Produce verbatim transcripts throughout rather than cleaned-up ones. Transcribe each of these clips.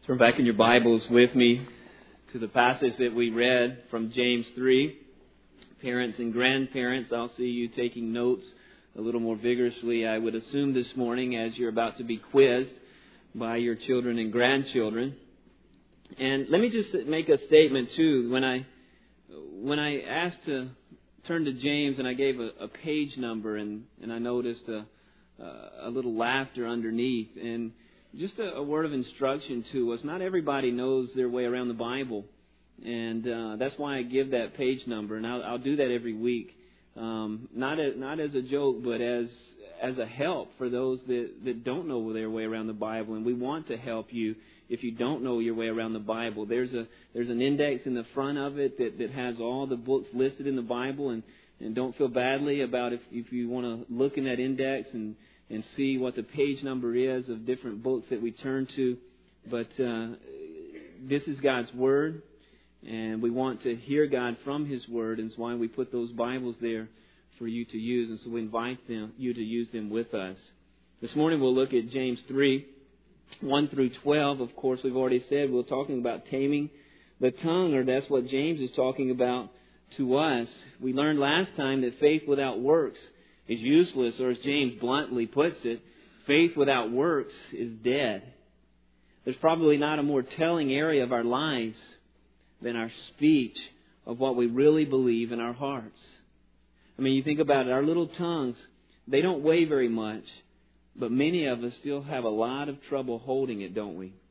Turn back in your Bibles with me to the passage that we read from James three. Parents and grandparents, I'll see you taking notes a little more vigorously, I would assume, this morning as you're about to be quizzed by your children and grandchildren. And let me just make a statement too. When I when I asked to turn to James and I gave a, a page number and, and I noticed a, a little laughter underneath, and just a, a word of instruction to us. Not everybody knows their way around the Bible, and uh, that's why I give that page number, and I'll, I'll do that every week, um, not as, not as a joke, but as as a help for those that, that don't know their way around the Bible, and we want to help you if you don't know your way around the Bible. There's a there's an index in the front of it that, that has all the books listed in the Bible, and, and don't feel badly about if, if you want to look in that index and and see what the page number is of different books that we turn to. But uh, this is God's Word, and we want to hear God from His Word, and that's why we put those Bibles there for you to use, and so we invite them, you to use them with us. This morning we'll look at James three, one through twelve. Of course, we've already said we're talking about taming the tongue, or that's what James is talking about to us. We learned last time that faith without works is useless, or as James bluntly puts it, faith without works is dead. There's probably not a more telling area of our lives than our speech of what we really believe in our hearts. I mean, you think about it, our little tongues, they don't weigh very much, but many of us still have a lot of trouble holding it, don't we?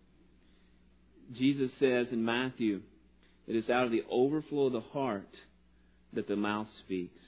Jesus says in Matthew, it is out of the overflow of the heart that the mouth speaks.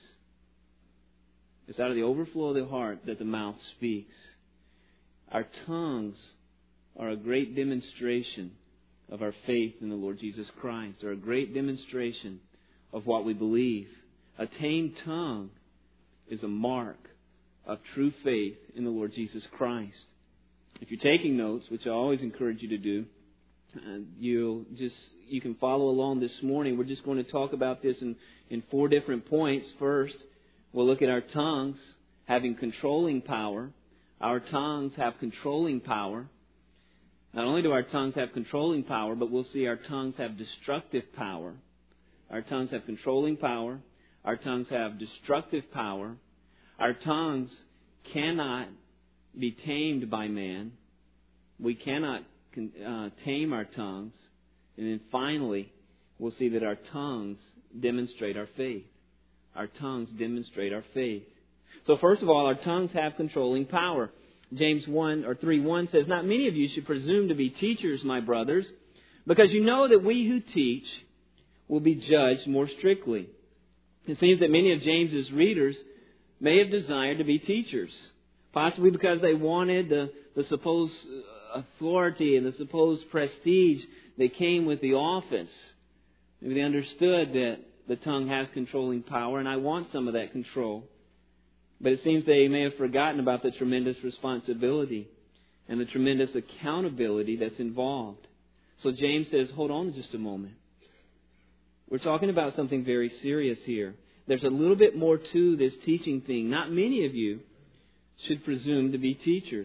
It's out of the overflow of the heart that the mouth speaks. Our tongues are a great demonstration of our faith in the Lord Jesus Christ. They're a great demonstration of what we believe. A tamed tongue is a mark of true faith in the Lord Jesus Christ. If you're taking notes, which I always encourage you to do, uh, you'll just you can follow along this morning. We're just going to talk about this in, in four different points. First, we'll look at our tongues having controlling power. Our tongues have controlling power. Not only do our tongues have controlling power, but we'll see our tongues have destructive power. Our tongues have controlling power. Our tongues have destructive power. Our tongues cannot be tamed by man. We cannot uh, tame our tongues. And then finally, we'll see that our tongues demonstrate our faith. Our tongues demonstrate our faith. So first of all, our tongues have controlling power. James one or three one says, "Not many of you should presume to be teachers, my brothers, because you know that we who teach will be judged more strictly." It seems that many of James's readers may have desired to be teachers, possibly because they wanted the, the supposed authority and the supposed prestige that came with the office. Maybe they understood that the tongue has controlling power, and I want some of that control. But it seems they may have forgotten about the tremendous responsibility and the tremendous accountability that's involved. So James says, hold on just a moment. We're talking about something very serious here. There's a little bit more to this teaching thing. Not many of you should presume to be teachers.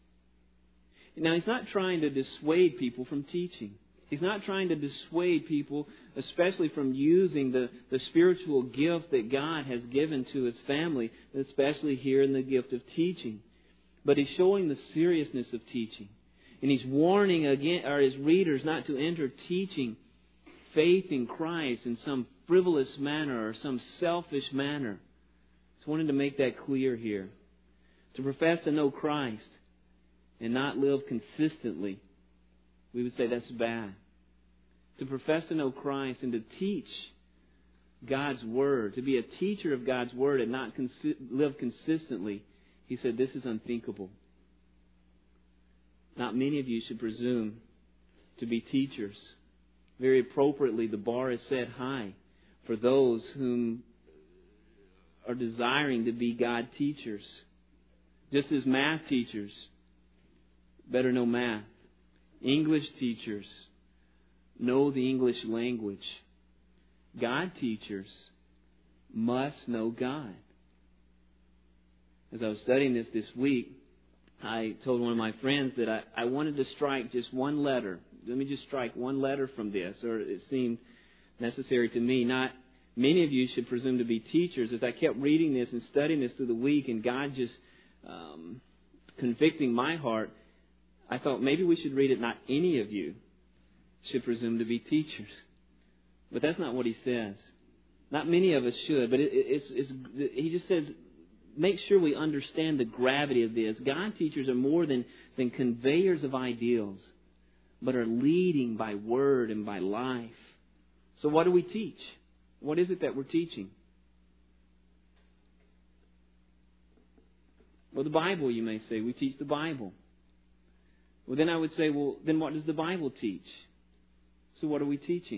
Now, he's not trying to dissuade people from teaching. He's not trying to dissuade people, especially from using the, the spiritual gifts that God has given to His family, especially here in the gift of teaching. But he's showing the seriousness of teaching. And he's warning again, or his readers not to enter teaching faith in Christ in some frivolous manner or some selfish manner. Just wanted to make that clear here. To profess to know Christ and not live consistently, we would say that's bad. To profess to know Christ and to teach God's Word, to be a teacher of God's Word and not consi- live consistently, he said this is unthinkable. Not many of you should presume to be teachers. Very appropriately, the bar is set high for those whom are desiring to be God teachers. Just as math teachers better know math. English teachers know the English language. God teachers must know God. As I was studying this this week, I told one of my friends that I, I wanted to strike just one letter, let me just strike one letter from this, or it seemed necessary to me. Not many of you should presume to be teachers. As I kept reading this and studying this through the week, and God just um, convicting my heart, I thought maybe we should read it. Not any of you should presume to be teachers. But that's not what he says. Not many of us should. But it, it's, it's, he just says, make sure we understand the gravity of this. God teachers are more than, than conveyors of ideals, but are leading by word and by life. So what do we teach? What is it that we're teaching? Well, the Bible, you may say. We teach the Bible. Well, then I would say, well, then what does the Bible teach? So what are we teaching?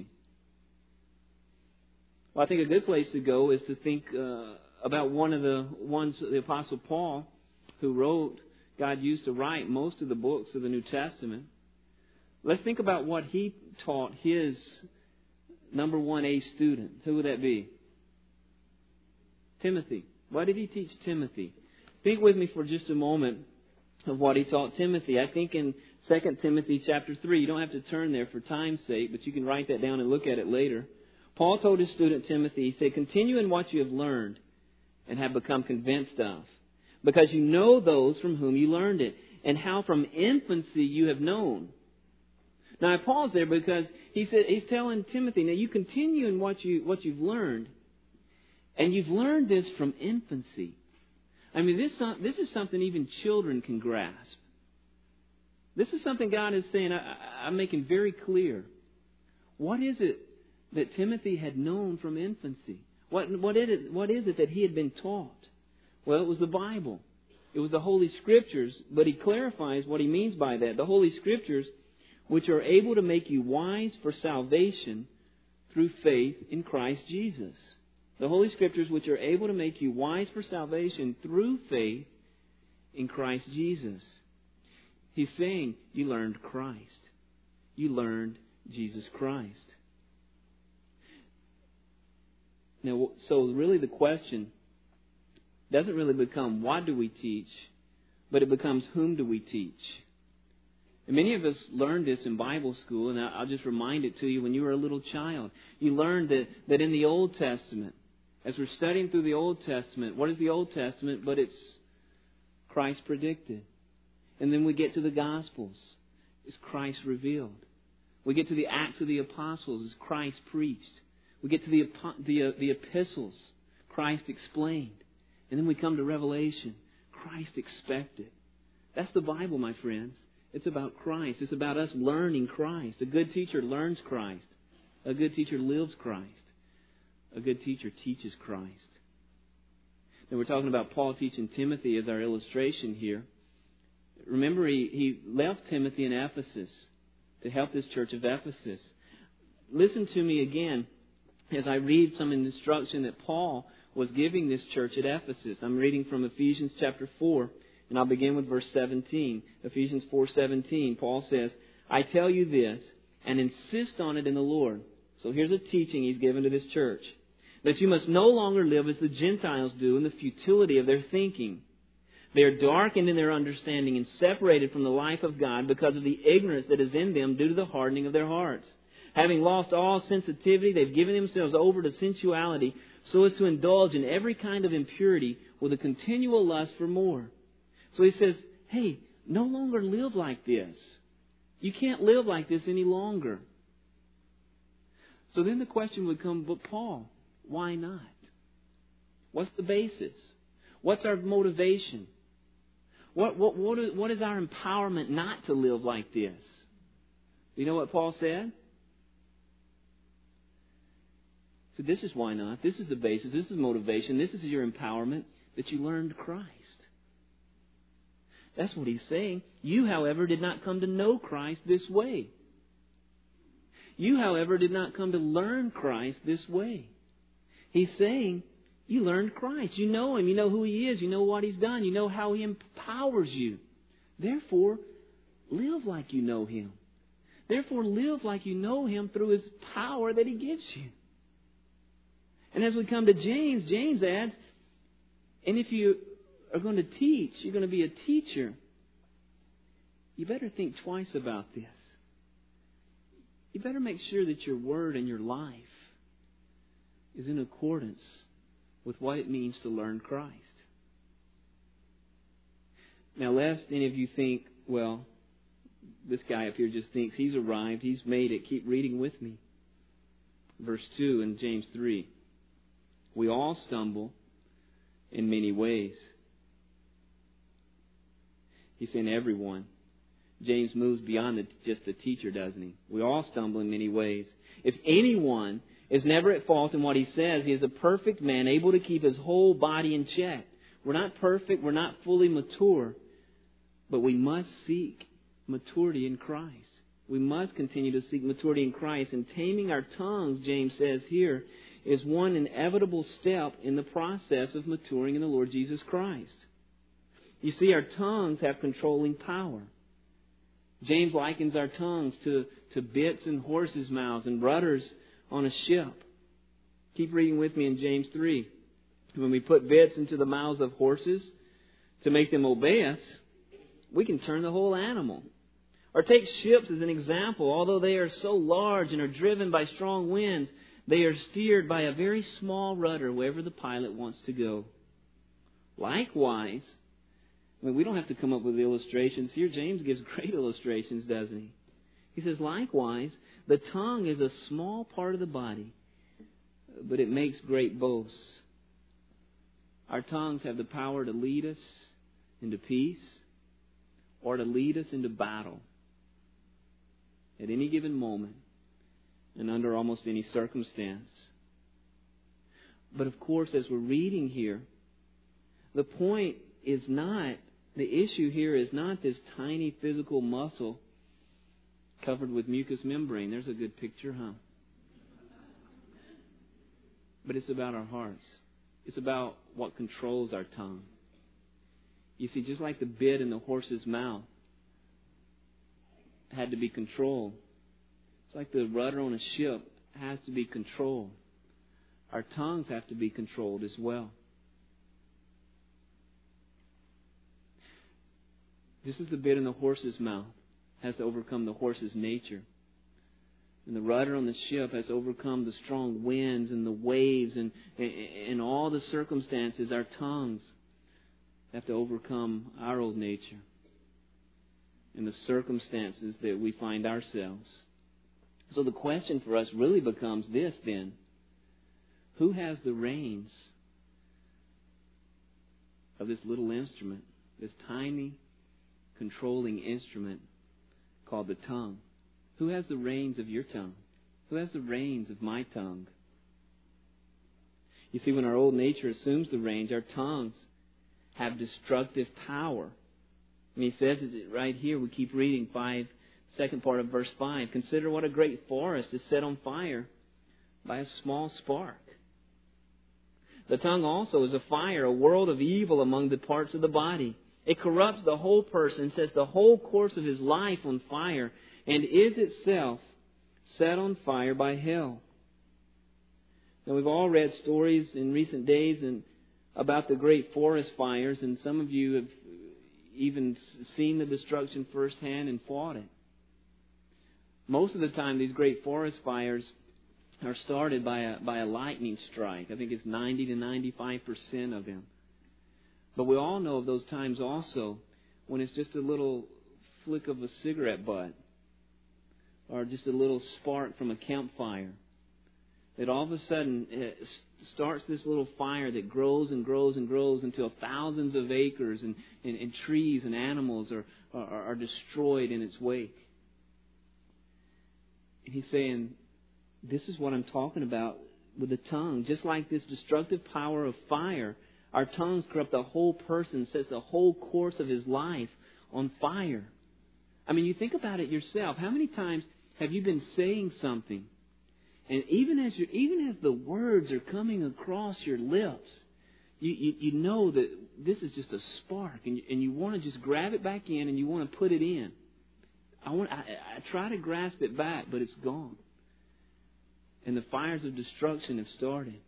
Well, I think a good place to go is to think uh, about one of the ones, the Apostle Paul, who wrote, God used to write most of the books of the New Testament. Let's think about what he taught his number one A student. Who would that be? Timothy. What did he teach Timothy? Think with me for just a moment of what he taught Timothy. I think in Second Timothy chapter three, you don't have to turn there for time's sake, but you can write that down and look at it later. Paul told his student Timothy, he said, continue in what you have learned and have become convinced of, because you know those from whom you learned it, and how from infancy you have known. Now I pause there because he said he's telling Timothy, now you continue in what you what you've learned, and you've learned this from infancy. I mean, this this is something even children can grasp. This is something God is saying. I, I'm making very clear. What is it that Timothy had known from infancy? What what is it? What is it that he had been taught? Well, it was the Bible. It was the Holy Scriptures. But he clarifies what he means by that. The Holy Scriptures, which are able to make you wise for salvation through faith in Christ Jesus. The Holy Scriptures, which are able to make you wise for salvation through faith in Christ Jesus. He's saying you learned Christ. You learned Jesus Christ. Now, so really the question doesn't really become what do we teach, but it becomes whom do we teach. And many of us learned this in Bible school, and I'll just remind it to you when you were a little child. You learned that, that in the Old Testament, as we're studying through the Old Testament, what is the Old Testament? But it's Christ predicted. And then we get to the Gospels. It's Christ revealed. We get to the Acts of the Apostles. It's Christ preached. We get to the, the, uh, the epistles. Christ explained. And then we come to Revelation. Christ expected. That's the Bible, my friends. It's about Christ. It's about us learning Christ. A good teacher learns Christ. A good teacher lives Christ. A good teacher teaches Christ. And we're talking about Paul teaching Timothy as our illustration here. Remember, he, he left Timothy in Ephesus to help this church of Ephesus. Listen to me again as I read some instruction that Paul was giving this church at Ephesus. I'm reading from Ephesians chapter four, and I'll begin with verse seventeen. Ephesians four seventeen, Paul says, I tell you this, and insist on it in the Lord. So here's a teaching he's given to this church. That you must no longer live as the Gentiles do in the futility of their thinking. They are darkened in their understanding and separated from the life of God because of the ignorance that is in them due to the hardening of their hearts. Having lost all sensitivity, they've given themselves over to sensuality so as to indulge in every kind of impurity with a continual lust for more. So he says, hey, no longer live like this. You can't live like this any longer. So then the question would come, but Paul, why not? What's the basis? What's our motivation? What, what, what, is, what is our empowerment not to live like this? You know what Paul said? So this is why not. This is the basis. This is motivation. This is your empowerment, that you learned Christ. That's what he's saying. You, however, did not come to know Christ this way. You, however, did not come to learn Christ this way. He's saying, you learned Christ. You know Him. You know who He is. You know what He's done. You know how He empowers you. Therefore, live like you know Him. Therefore, live like you know Him through His power that He gives you. And as we come to James, James adds, and if you are going to teach, you're going to be a teacher, you better think twice about this. you better make sure that your word and your life is in accordance with what it means to learn Christ. Now, lest any of you think, well, this guy up here just thinks he's arrived, he's made it. Keep reading with me. Verse two in James three. We all stumble in many ways. He's saying everyone. James moves beyond the, just the teacher, doesn't he? We all stumble in many ways. If anyone is never at fault in what he says, he is a perfect man, able to keep his whole body in check. We're not perfect, we're not fully mature, but we must seek maturity in Christ. We must continue to seek maturity in Christ. And taming our tongues, James says here, is one inevitable step in the process of maturing in the Lord Jesus Christ. You see, our tongues have controlling power. James likens our tongues to, to bits in horses' mouths and rudders on a ship. Keep reading with me in James three. When we put bits into the mouths of horses to make them obey us, we can turn the whole animal. Or take ships as an example. Although they are so large and are driven by strong winds, they are steered by a very small rudder wherever the pilot wants to go. Likewise, I mean, we don't have to come up with illustrations here. James gives great illustrations, doesn't he? He says, likewise, the tongue is a small part of the body, but it makes great boasts. Our tongues have the power to lead us into peace or to lead us into battle at any given moment and under almost any circumstance. But of course, as we're reading here, the point is not, the issue here is not this tiny physical muscle covered with mucous membrane. There's a good picture, huh? But it's about our hearts. It's about what controls our tongue. You see, just like the bit in the horse's mouth had to be controlled, it's like the rudder on a ship has to be controlled. Our tongues have to be controlled as well. Just as the bit in the horse's mouth has to overcome the horse's nature, and the rudder on the ship has overcome the strong winds and the waves and, and, and all the circumstances, our tongues have to overcome our old nature and the circumstances that we find ourselves. So the question for us really becomes this then. Who has the reins of this little instrument, this tiny controlling instrument called the tongue? Who has the reins of your tongue? Who has the reins of my tongue? You see, when our old nature assumes the reins, our tongues have destructive power. And he says it right here. We keep reading five, second part of verse five. Consider what a great forest is set on fire by a small spark. The tongue also is a fire, a world of evil among the parts of the body. It corrupts the whole person, sets the whole course of his life on fire, and is itself set on fire by hell. Now, we've all read stories in recent days and about the great forest fires, and some of you have even seen the destruction firsthand and fought it. Most of the time, these great forest fires are started by a by a lightning strike. I think it's ninety to ninety-five percent of them. But we all know of those times also when it's just a little flick of a cigarette butt or just a little spark from a campfire that all of a sudden it starts this little fire that grows and grows and grows until thousands of acres and, and, and trees and animals are, are, are destroyed in its wake. And he's saying, this is what I'm talking about with the tongue. Just like this destructive power of fire, our tongues corrupt the whole person, sets the whole course of his life on fire. I mean, you think about it yourself. How many times have you been saying something, and even as you, even as the words are coming across your lips, you, you, you know that this is just a spark, and you, and you want to just grab it back in, and you want to put it in. I want, I, I try to grasp it back, but it's gone. And the fires of destruction have started.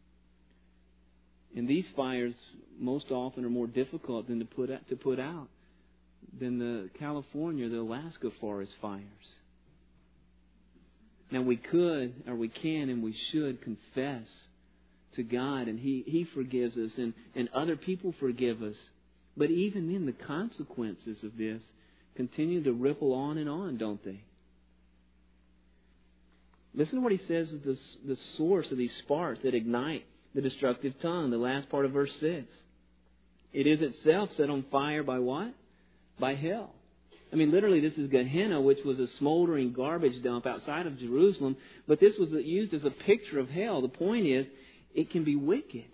And these fires most often are more difficult than to put out, to put out than the California, the Alaska forest fires. Now we could, or we can, and we should confess to God, and He, He forgives us, and, and other people forgive us. But even then, the consequences of this continue to ripple on and on, don't they? Listen to what he says is the, the source of these sparks that ignite the destructive tongue. The last part of verse six. It is itself set on fire by what? By hell. I mean, literally, this is Gehenna, which was a smoldering garbage dump outside of Jerusalem. But this was used as a picture of hell. The point is, it can be wicked.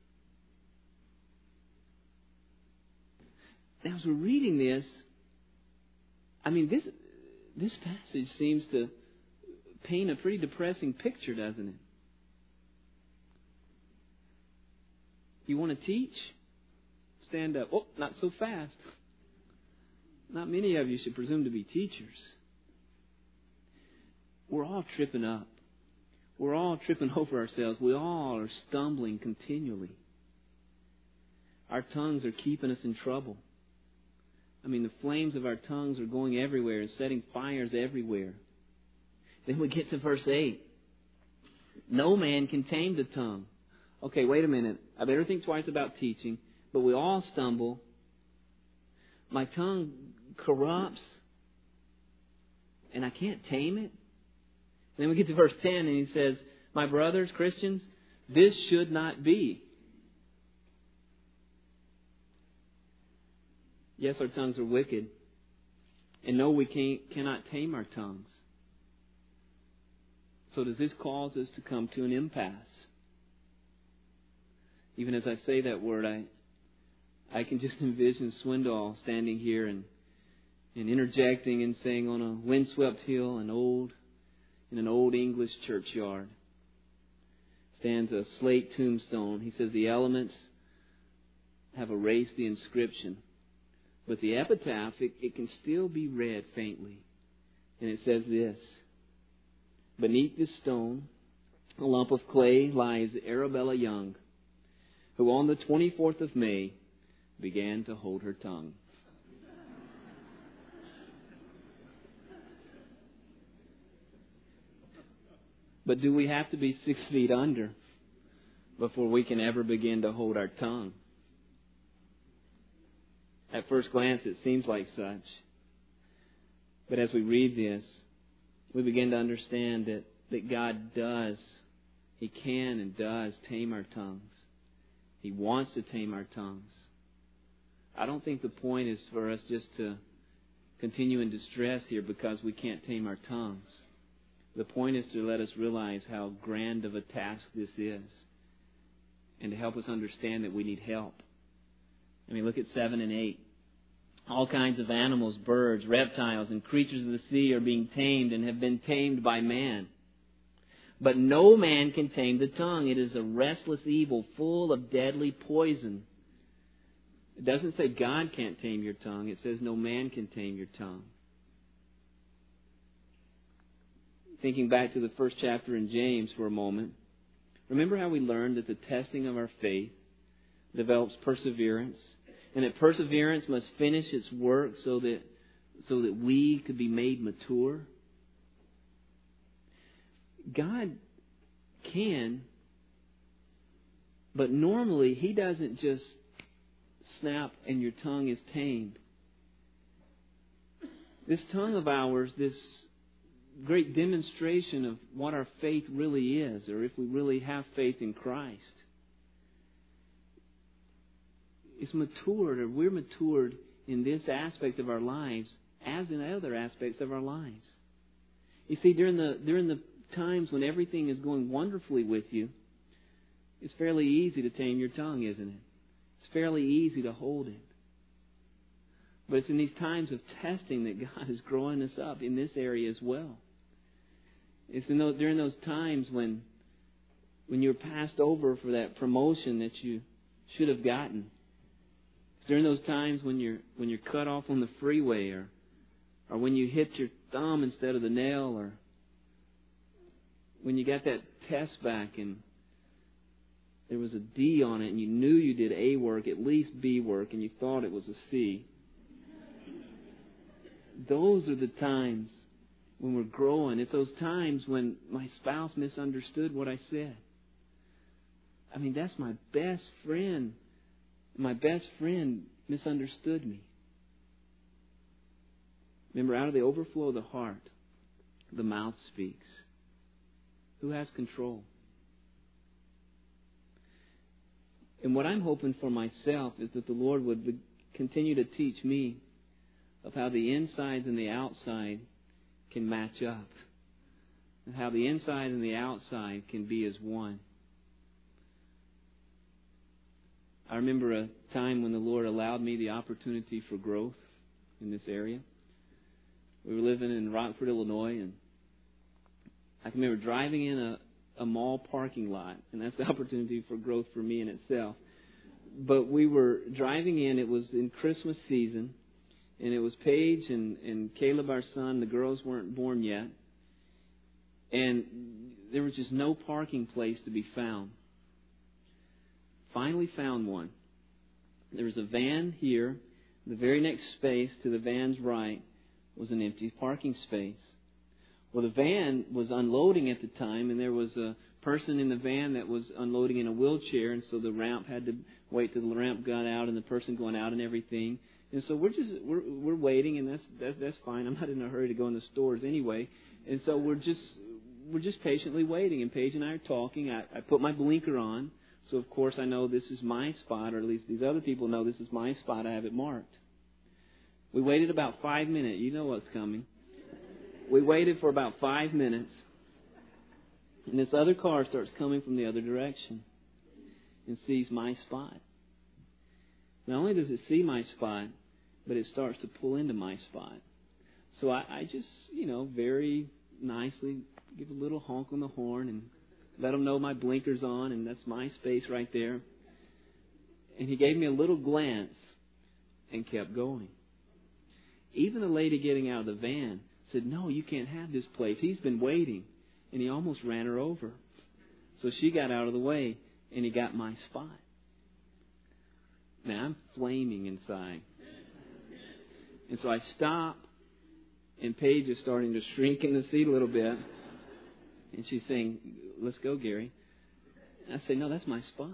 Now, as we're reading this, I mean, this this passage seems to paint a pretty depressing picture, doesn't it? You want to teach? Stand up. Oh, not so fast. Not many of you should presume to be teachers. We're all tripping up. We're all tripping over ourselves. We all are stumbling continually. Our tongues are keeping us in trouble. I mean, the flames of our tongues are going everywhere and setting fires everywhere. Then we get to verse eight. No man can tame the tongue. Okay, wait a minute. I better think twice about teaching. But we all stumble. My tongue corrupts. And I can't tame it. And then we get to verse ten and he says, my brothers, Christians, this should not be. Yes, our tongues are wicked. And no, we can't, cannot tame our tongues. So does this cause us to come to an impasse? Even as I say that word, I I can just envision Swindoll standing here and, and interjecting and saying on a windswept hill, an old in an old English churchyard, stands a slate tombstone. He says the elements have erased the inscription. But the epitaph, it, it can still be read faintly. And it says this. Beneath this stone, a lump of clay, lies Arabella Young, who on the twenty-fourth of May began to hold her tongue. But do we have to be six feet under before we can ever begin to hold our tongue? At first glance, it seems like such. But as we read this, we begin to understand that, that God does, He can and does tame our tongues. He wants to tame our tongues. I don't think the point is for us just to continue in distress here because we can't tame our tongues. The point is to let us realize how grand of a task this is and to help us understand that we need help. I mean, look at seven and eight. All kinds of animals, birds, reptiles, and creatures of the sea are being tamed and have been tamed by man. But no man can tame the tongue. It is a restless evil full of deadly poison. It doesn't say God can't tame your tongue. It says no man can tame your tongue. Thinking back to the first chapter in James for a moment, remember how we learned that the testing of our faith develops perseverance, and that perseverance must finish its work so that so that we could be made mature? God can, but normally He doesn't just snap and your tongue is tamed. This tongue of ours, this great demonstration of what our faith really is, or if we really have faith in Christ, is matured, or we're matured in this aspect of our lives as in other aspects of our lives. You see, during the during the times when everything is going wonderfully with you, it's fairly easy to tame your tongue, isn't it? It's fairly easy to hold it. But it's in these times of testing that God is growing us up in this area as well. It's in those, during those times when when you're passed over for that promotion that you should have gotten. It's during those times when you're when you're cut off on the freeway, or or when you hit your thumb instead of the nail, or when you got that test back and there was a D on it and you knew you did A work, at least B work, and you thought it was a C. Those are the times when we're growing. It's those times when my spouse misunderstood what I said. I mean, that's my best friend. My best friend misunderstood me. Remember, out of the overflow of the heart, the mouth speaks. Who has control? And what I'm hoping for myself is that the Lord would continue to teach me of how the insides and the outside can match up. And how the inside and the outside can be as one. I remember a time when the Lord allowed me the opportunity for growth in this area. We were living in Rockford, Illinois, and I can remember driving in a, a mall parking lot, and that's the opportunity for growth for me in itself. But we were driving in, it was in Christmas season, and it was Paige and, and Caleb, our son. The girls weren't born yet. And there was just no parking place to be found. Finally found one. There was a van here. The very next space to the van's right was an empty parking space. Well, the van was unloading at the time, and there was a person in the van that was unloading in a wheelchair, and so the ramp had to wait till the ramp got out and the person going out and everything. And so we're just we're we're waiting, and that's that's, that's fine. I'm not in a hurry to go in the stores anyway, and so we're just we're just patiently waiting. And Paige and I are talking. I, I put my blinker on, so of course I know this is my spot, or at least these other people know this is my spot. I have it marked. We waited about five minutes. You know what's coming. We waited for about five minutes, and this other car starts coming from the other direction and sees my spot. Not only does it see my spot, but it starts to pull into my spot. So I, I just, you know, very nicely give a little honk on the horn and let him know my blinker's on, and that's my space right there. And he gave me a little glance and kept going. Even the lady getting out of the van said, "No, you can't have this place. He's been waiting." And he almost ran her over. So she got out of the way, and he got my spot. Now, I'm flaming inside. And so I stop, and Paige is starting to shrink in the seat a little bit. And she's saying, "Let's go, Gary." And I say, "No, that's my spot."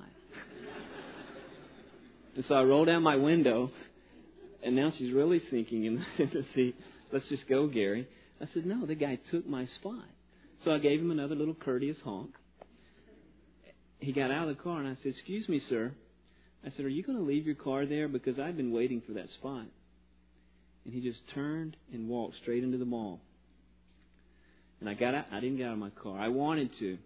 And so I roll down my window, and now she's really sinking in the seat. "Let's just go, Gary." I said, "No, the guy took my spot." So I gave him another little courteous honk. He got out of the car, and I said, "Excuse me, sir." I said, "Are you going to leave your car there? Because I've been waiting for that spot." And he just turned and walked straight into the mall. And I got out. I didn't get out of my car. I wanted to.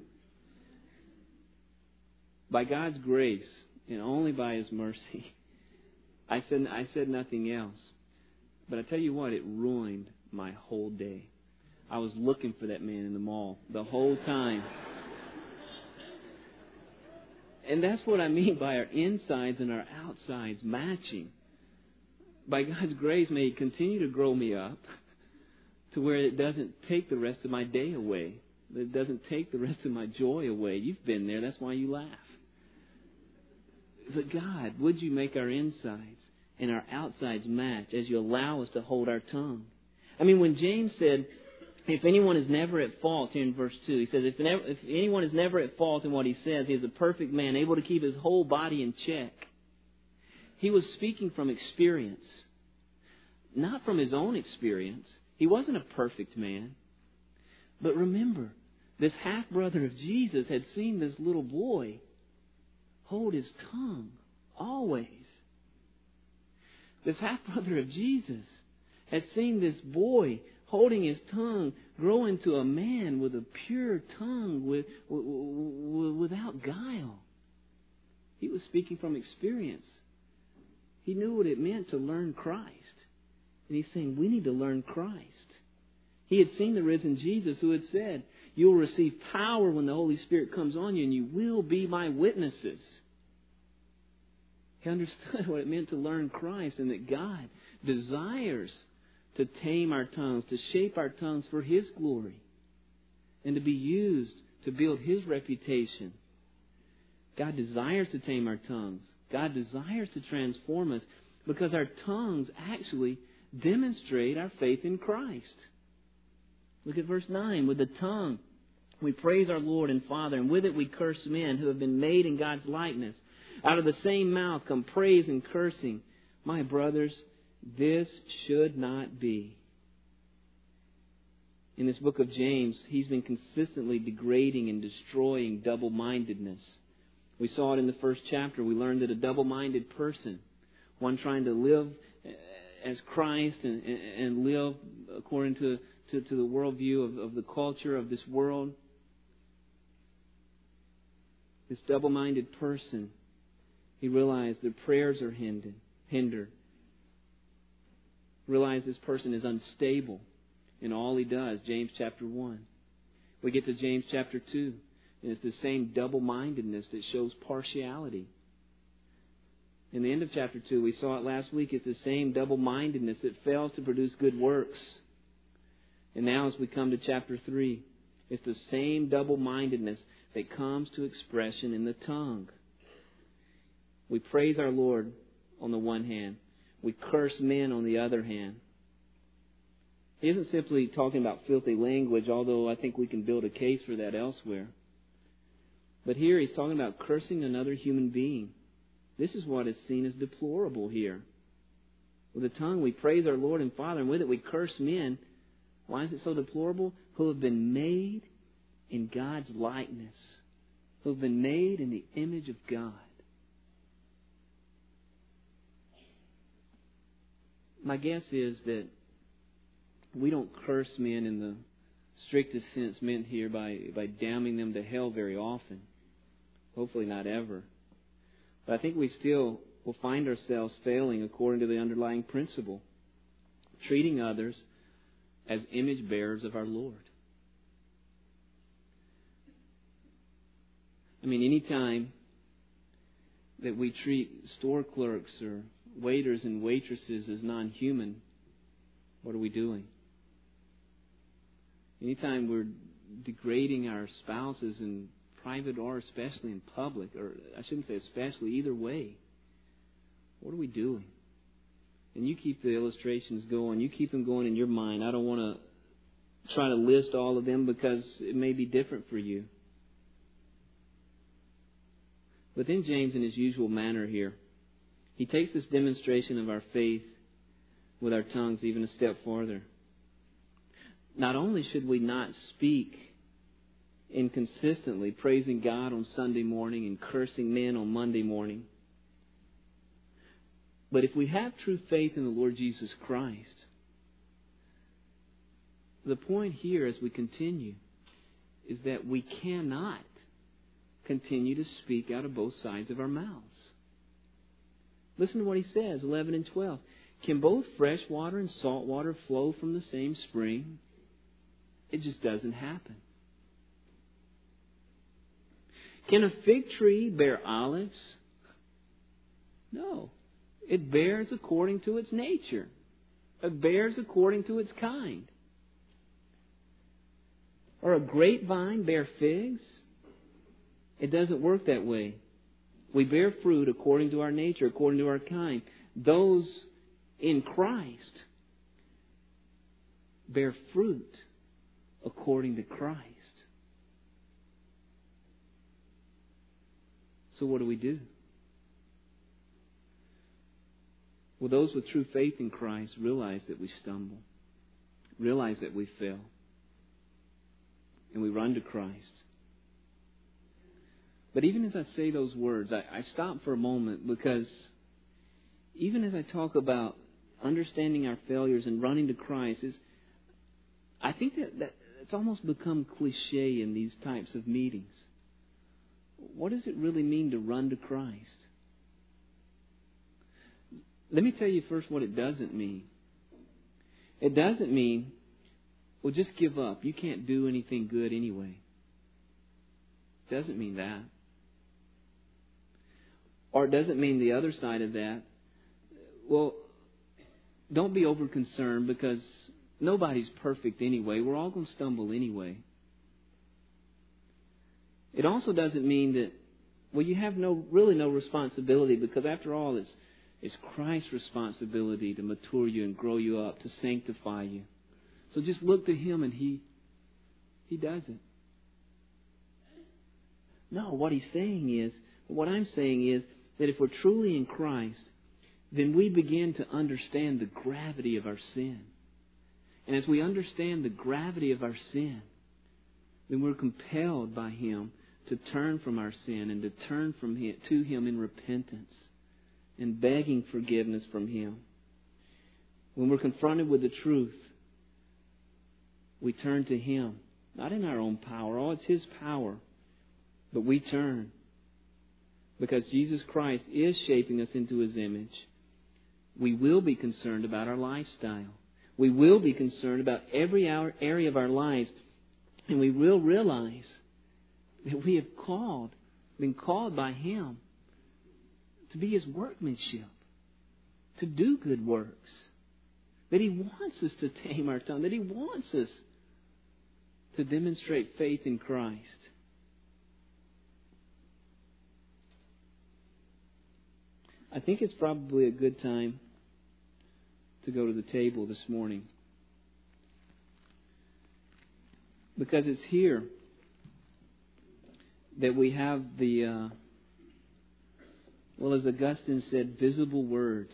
By God's grace, and only by His mercy, I said I said nothing else. But I tell you what, it ruined my whole day. I was looking for that man in the mall the whole time. And that's what I mean by our insides and our outsides matching. By God's grace, may He continue to grow me up to where it doesn't take the rest of my day away. That it doesn't take the rest of my joy away. You've been there. That's why you laugh. But God, would you make our insides and our outsides match as you allow us to hold our tongue? I mean, when James said, if anyone is never at fault, here in verse two, he says, if, never, if anyone is never at fault in what he says, he is a perfect man, able to keep his whole body in check. He was speaking from experience, not from his own experience. He wasn't a perfect man. But remember, this half-brother of Jesus had seen this little boy hold his tongue always. This half-brother of Jesus had seen this boy holding his tongue grow into a man with a pure tongue with, w- w- without guile. He was speaking from experience. He knew what it meant to learn Christ. And he's saying, we need to learn Christ. He had seen the risen Jesus who had said, you will receive power when the Holy Spirit comes on you, and you will be my witnesses. He understood what it meant to learn Christ, and that God desires to tame our tongues, to shape our tongues for His glory, and to be used to build His reputation. God desires to tame our tongues. God desires to transform us, because our tongues actually demonstrate our faith in Christ. Look at verse nine. With the tongue we praise our Lord and Father, and with it we curse men who have been made in God's likeness. Out of the same mouth come praise and cursing. My brothers, this should not be. In this book of James, he's been consistently degrading and destroying double-mindedness. We saw it in the first chapter. We learned that a double-minded person, one trying to live as Christ and, and live according to, to, to the worldview of, of the culture of this world, this double-minded person, he realized their prayers are hindered. hindered. Realize this person is unstable in all he does. James chapter one. We get to James chapter two, and it's the same double-mindedness that shows partiality. In the end of chapter two, we saw it last week, it's the same double-mindedness that fails to produce good works. And now as we come to chapter three, it's the same double-mindedness that comes to expression in the tongue. We praise our Lord on the one hand. We curse men on the other hand. He isn't simply talking about filthy language, although I think we can build a case for that elsewhere. But here he's talking about cursing another human being. This is what is seen as deplorable here. With the tongue we praise our Lord and Father, and with it we curse men. Why is it so deplorable? Who have been made in God's likeness. Who have been made in the image of God. My guess is that we don't curse men in the strictest sense meant here by, by damning them to hell very often. Hopefully not ever. But I think we still will find ourselves failing according to the underlying principle. Treating others as image bearers of our Lord. I mean, any time that we treat store clerks or waiters and waitresses as non-human, what are we doing? Anytime we're degrading our spouses in private or especially in public, or I shouldn't say especially, either way, what are we doing? And you keep the illustrations going. You keep them going in your mind. I don't want to try to list all of them because it may be different for you. But then James, in his usual manner here, he takes this demonstration of our faith with our tongues even a step farther. Not only should we not speak inconsistently, praising God on Sunday morning and cursing men on Monday morning, but if we have true faith in the Lord Jesus Christ, the point here as we continue is that we cannot continue to speak out of both sides of our mouths. Listen to what he says, eleven and twelve. Can both fresh water and salt water flow from the same spring? It just doesn't happen. Can a fig tree bear olives? No. It bears according to its nature. It bears according to its kind. Or a grapevine bear figs? It doesn't work that way. We bear fruit according to our nature, according to our kind. Those in Christ bear fruit according to Christ. So what do we do? Well, those with true faith in Christ realize that we stumble, realize that we fail, and we run to Christ. But even as I say those words, I, I stop for a moment because even as I talk about understanding our failures and running to Christ, is I think that, that it's almost become cliche in these types of meetings. What does it really mean to run to Christ? Let me tell you first what it doesn't mean. It doesn't mean, well, just give up. You can't do anything good anyway. It doesn't mean that. Or it doesn't mean the other side of that. Well, don't be over concerned because nobody's perfect anyway. We're all going to stumble anyway. It also doesn't mean that, well, you have no really no responsibility because after all, it's it's Christ's responsibility to mature you and grow you up, to sanctify you. So just look to Him and He He doesn't. No, what he's saying is, what I'm saying is that if we're truly in Christ, then we begin to understand the gravity of our sin. And as we understand the gravity of our sin, then we're compelled by Him to turn from our sin and to turn from him, to Him in repentance and begging forgiveness from Him. When we're confronted with the truth, we turn to Him, not in our own power. Oh, it's His power. But we turn because Jesus Christ is shaping us into His image. We will be concerned about our lifestyle. We will be concerned about every area of our lives. And we will realize that we have called, been called by Him to be His workmanship, to do good works. That He wants us to tame our tongue. That He wants us to demonstrate faith in Christ. I think it's probably a good time to go to the table this morning. Because it's here that we have the, uh, well, as Augustine said, visible words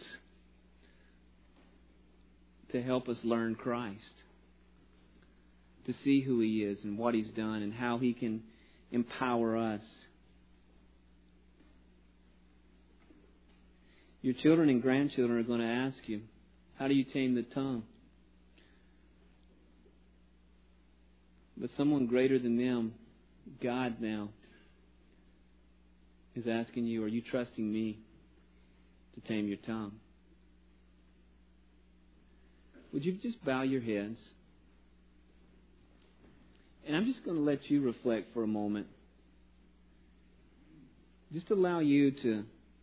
to help us learn Christ. To see who He is and what He's done and how He can empower us. Your children and grandchildren are going to ask you, how do you tame the tongue? But someone greater than them, God now, is asking you, are you trusting me to tame your tongue? Would you just bow your heads? And I'm just going to let you reflect for a moment. Just allow you to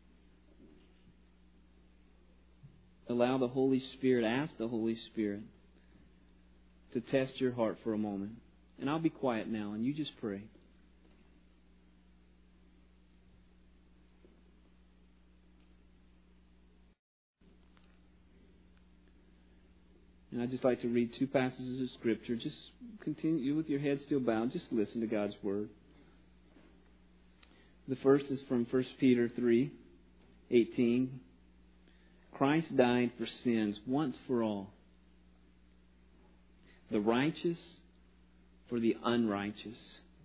allow the Holy Spirit, ask the Holy Spirit to test your heart for a moment. And I'll be quiet now, and you just pray. And I'd just like to read two passages of Scripture. Just continue with your head still bowed. Just listen to God's Word. The first is from First Peter three eighteen. Christ died for sins once for all. The righteous for the unrighteous.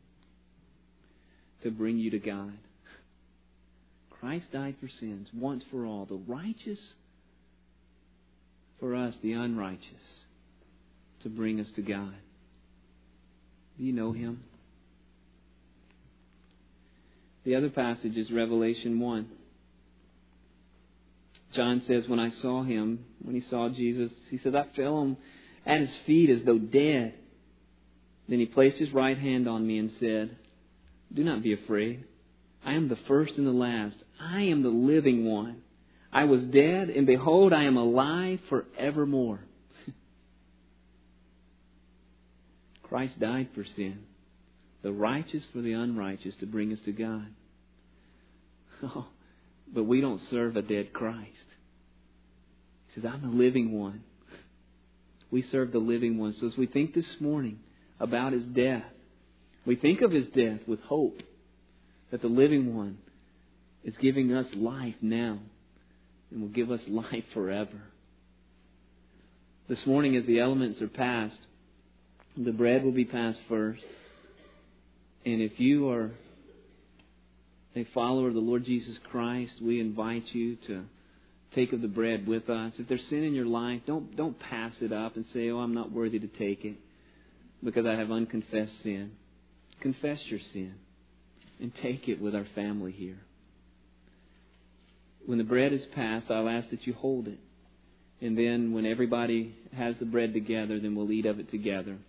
To bring you to God. Christ died for sins once for all. The righteous for us, the unrighteous. To bring us to God. Do you know Him? The other passage is Revelation one. John says, when I saw Him, when he saw Jesus, he said, I fell at His feet as though dead. Then He placed His right hand on me and said, do not be afraid. I am the first and the last. I am the living one. I was dead, and behold, I am alive forevermore. Christ died for sin. The righteous for the unrighteous to bring us to God. Oh, but we don't serve a dead Christ. He says, I'm the living one. We serve the living one. So as we think this morning about His death, we think of His death with hope that the living one is giving us life now and will give us life forever. This morning as the elements are passed, the bread will be passed first. And if you are a follower of the Lord Jesus Christ, we invite you to take of the bread with us. If there's sin in your life, don't don't pass it up and say, oh, I'm not worthy to take it because I have unconfessed sin. Confess your sin and take it with our family here. When the bread is passed, I'll ask that you hold it. And then when everybody has the bread together, then we'll eat of it together.